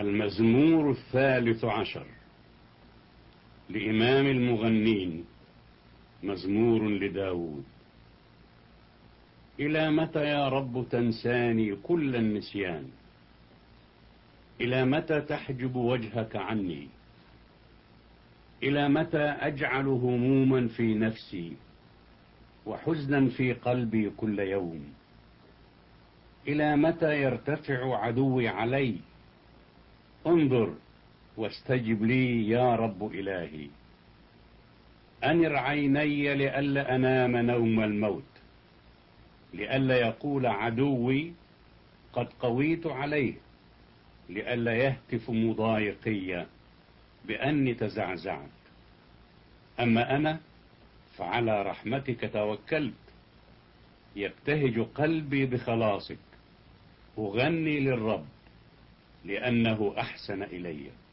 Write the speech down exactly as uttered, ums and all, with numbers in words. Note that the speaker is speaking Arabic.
المزمور الثالث عشر لإمام المغنين، مزمور لداود. إلى متى يا رب تنساني كل النسيان؟ إلى متى تحجب وجهك عني؟ إلى متى أجعل هموما في نفسي وحزنا في قلبي كل يوم؟ إلى متى يرتفع عدوي علي؟ انظر واستجب لي يا رب إلهي. أنر عيني لئلا أنام نوم الموت، لئلا يقول عدوي قد قويت عليه، لئلا يهتف مضايقي بأني تزعزعت. أما أنا فعلى رحمتك توكلت، يبتهج قلبي بخلاصك. أغني للرب لأنه أحسن إلي.